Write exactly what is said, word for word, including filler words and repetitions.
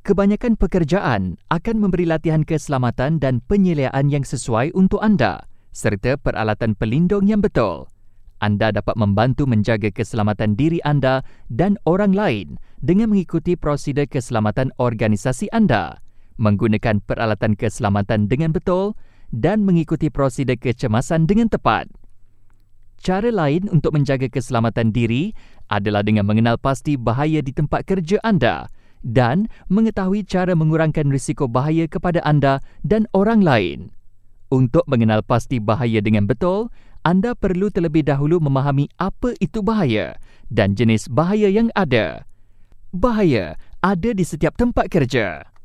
Kebanyakan pekerjaan akan memberi latihan keselamatan dan penyeliaan yang sesuai untuk anda serta peralatan pelindung yang betul. Anda dapat membantu menjaga keselamatan diri anda dan orang lain dengan mengikuti prosedur keselamatan organisasi anda, menggunakan peralatan keselamatan dengan betul dan mengikuti prosedur kecemasan dengan tepat. Cara lain untuk menjaga keselamatan diri adalah dengan mengenal pasti bahaya di tempat kerja anda dan mengetahui cara mengurangkan risiko bahaya kepada anda dan orang lain. Untuk mengenal pasti bahaya dengan betul, anda perlu terlebih dahulu memahami apa itu bahaya dan jenis bahaya yang ada. Bahaya ada di setiap tempat kerja.